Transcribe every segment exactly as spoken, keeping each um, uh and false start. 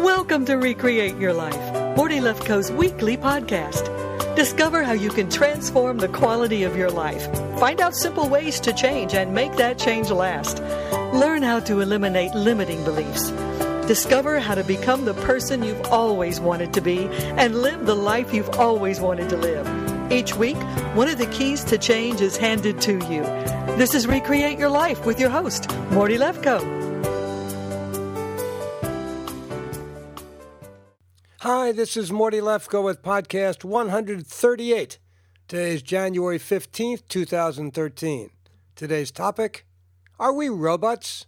Welcome to Recreate Your Life, Morty Lefkoe's weekly podcast. Discover how you can transform the quality of your life. Find out simple ways to change and make that change last. Learn how to eliminate limiting beliefs. Discover how to become the person you've always wanted to be and live the life you've always wanted to live. Each week, one of the keys to change is handed to you. This is Recreate Your Life with your host, Morty Lefkoe. Hi, this is Morty Lefkoe with podcast one thirty-eight. Today is January fifteenth, twenty thirteen. Today's topic, are we robots?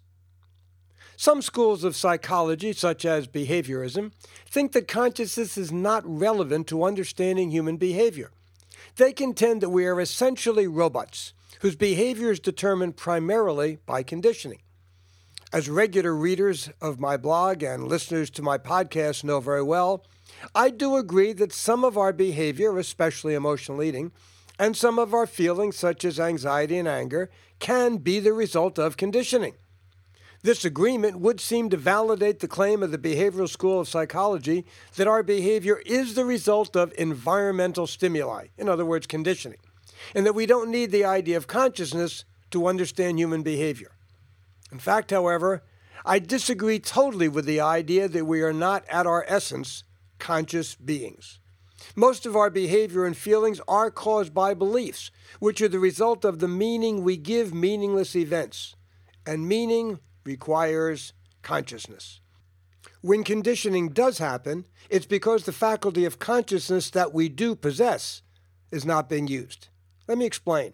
Some schools of psychology, such as behaviorism, think that consciousness is not relevant to understanding human behavior. They contend that we are essentially robots, whose behavior is determined primarily by conditioning. As regular readers of my blog and listeners to my podcast know very well, I do agree that some of our behavior, especially emotional eating, and some of our feelings, such as anxiety and anger, can be the result of conditioning. This agreement would seem to validate the claim of the behavioral school of psychology that our behavior is the result of environmental stimuli, in other words, conditioning, and that we don't need the idea of consciousness to understand human behavior. In fact, however, I disagree totally with the idea that we are not, at our essence, conscious beings. Most of our behavior and feelings are caused by beliefs, which are the result of the meaning we give meaningless events. And meaning requires consciousness. When conditioning does happen, it's because the faculty of consciousness that we do possess is not being used. Let me explain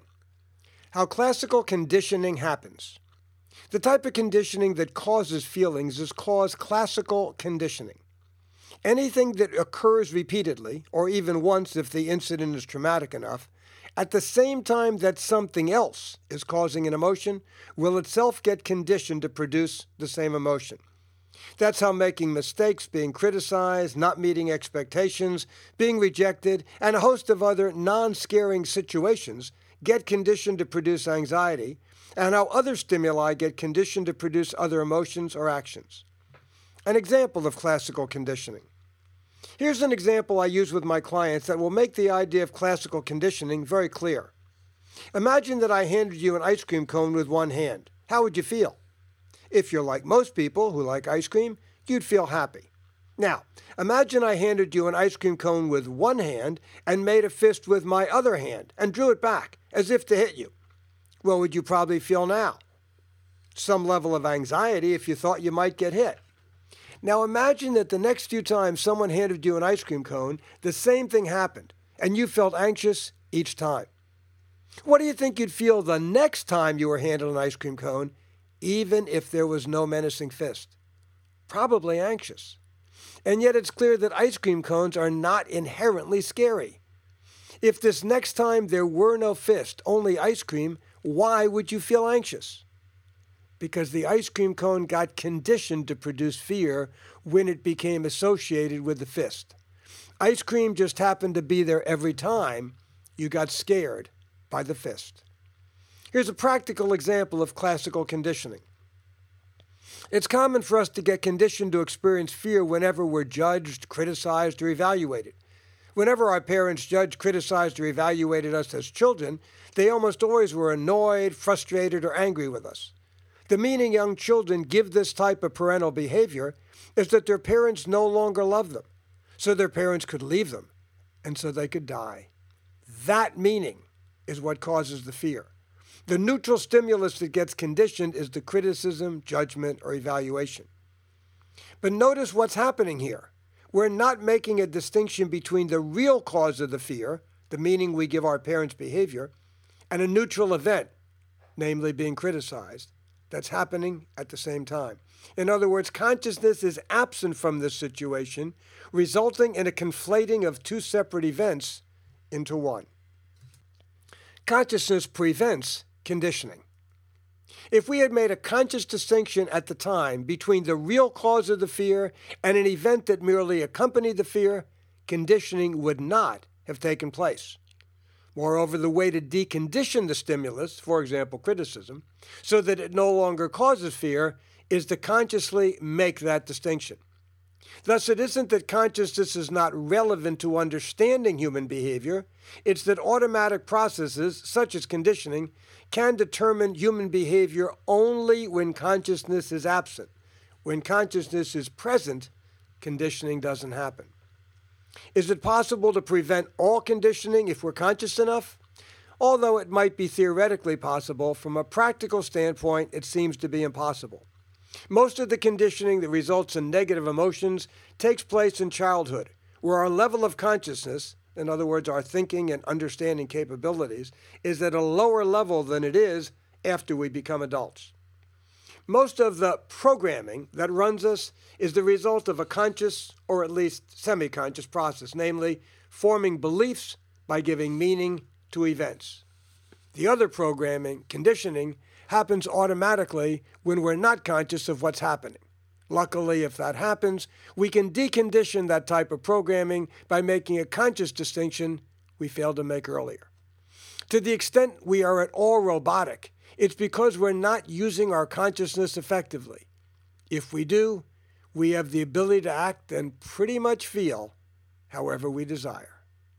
how classical conditioning happens. The type of conditioning that causes feelings is called classical conditioning. Anything that occurs repeatedly, or even once if the incident is traumatic enough, at the same time that something else is causing an emotion, will itself get conditioned to produce the same emotion. That's how making mistakes, being criticized, not meeting expectations, being rejected, and a host of other non-scaring situations get conditioned to produce anxiety, and how other stimuli get conditioned to produce other emotions or actions. An example of classical conditioning. Here's an example I use with my clients that will make the idea of classical conditioning very clear. Imagine that I handed you an ice cream cone with one hand. How would you feel? If you're like most people who like ice cream, you'd feel happy. Now, imagine I handed you an ice cream cone with one hand and made a fist with my other hand and drew it back as if to hit you. What would you probably feel now? Some level of anxiety if you thought you might get hit. Now imagine that the next few times someone handed you an ice cream cone, the same thing happened, and you felt anxious each time. What do you think you'd feel the next time you were handed an ice cream cone, even if there was no menacing fist? Probably anxious. And yet it's clear that ice cream cones are not inherently scary. If this next time there were no fist, only ice cream, why would you feel anxious? Because the ice cream cone got conditioned to produce fear when it became associated with the fist. Ice cream just happened to be there every time you got scared by the fist. Here's a practical example of classical conditioning. It's common for us to get conditioned to experience fear whenever we're judged, criticized, or evaluated. Whenever our parents judged, criticized, or evaluated us as children, they almost always were annoyed, frustrated, or angry with us. The meaning young children give this type of parental behavior is that their parents no longer love them, so their parents could leave them, and so they could die. That meaning is what causes the fear. The neutral stimulus that gets conditioned is the criticism, judgment, or evaluation. But notice what's happening here. We're not making a distinction between the real cause of the fear, the meaning we give our parents' behavior, and a neutral event, namely being criticized, that's happening at the same time. In other words, consciousness is absent from this situation, resulting in a conflating of two separate events into one. Consciousness prevents conditioning. If we had made a conscious distinction at the time between the real cause of the fear and an event that merely accompanied the fear, conditioning would not have taken place. Moreover, the way to decondition the stimulus, for example, criticism, so that it no longer causes fear, is to consciously make that distinction. Thus, it isn't that consciousness is not relevant to understanding human behavior. It's that automatic processes, such as conditioning, can determine human behavior only when consciousness is absent. When consciousness is present, conditioning doesn't happen. Is it possible to prevent all conditioning if we're conscious enough? Although it might be theoretically possible, from a practical standpoint, it seems to be impossible. Most of the conditioning that results in negative emotions takes place in childhood, where our level of consciousness, in other words, our thinking and understanding capabilities, is at a lower level than it is after we become adults. Most of the programming that runs us is the result of a conscious, or at least semi-conscious process, namely forming beliefs by giving meaning to events. The other programming, conditioning, happens automatically when we're not conscious of what's happening. Luckily, if that happens, we can decondition that type of programming by making a conscious distinction we failed to make earlier. To the extent we are at all robotic, it's because we're not using our consciousness effectively. If we do, we have the ability to act and pretty much feel however we desire.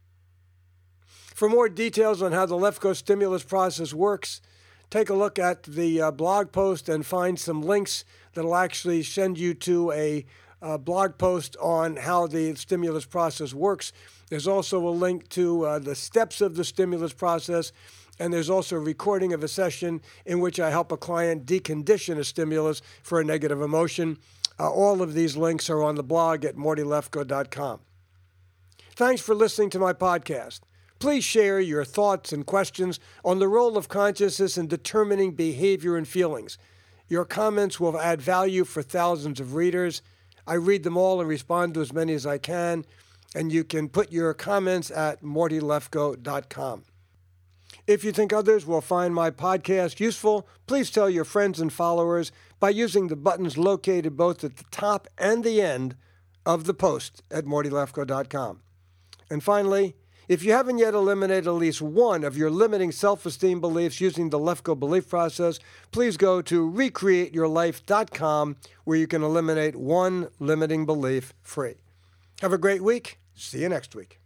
For more details on how the Lefkoe stimulus process works, take a look at the uh, blog post and find some links that will actually send you to a uh, blog post on how the stimulus process works. There's also a link to uh, the steps of the stimulus process, and there's also a recording of a session in which I help a client decondition a stimulus for a negative emotion. Uh, all of these links are on the blog at morty lefkoe dot com. Thanks for listening to my podcast. Please share your thoughts and questions on the role of consciousness in determining behavior and feelings. Your comments will add value for thousands of readers. I read them all and respond to as many as I can, and you can put your comments at morty lefkoe dot com. If you think others will find my podcast useful, please tell your friends and followers by using the buttons located both at the top and the end of the post at morty lefkoe dot com. And finally, if you haven't yet eliminated at least one of your limiting self-esteem beliefs using the Lefkoe belief process, please go to recreate your life dot com where you can eliminate one limiting belief free. Have a great week. See you next week.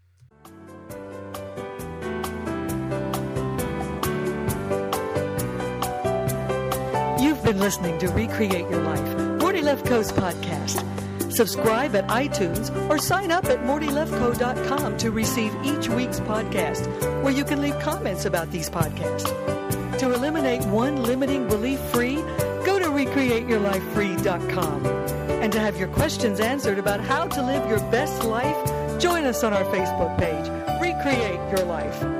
You've been listening to Recreate Your Life, Morty Lefkoe's podcast. Subscribe at iTunes or sign up at morty lefkoe dot com to receive each week's podcast, where you can leave comments about these podcasts. To eliminate one limiting belief free, go to recreate your life free dot com. And to have your questions answered about how to live your best life, join us on our Facebook page, Recreate Your Life.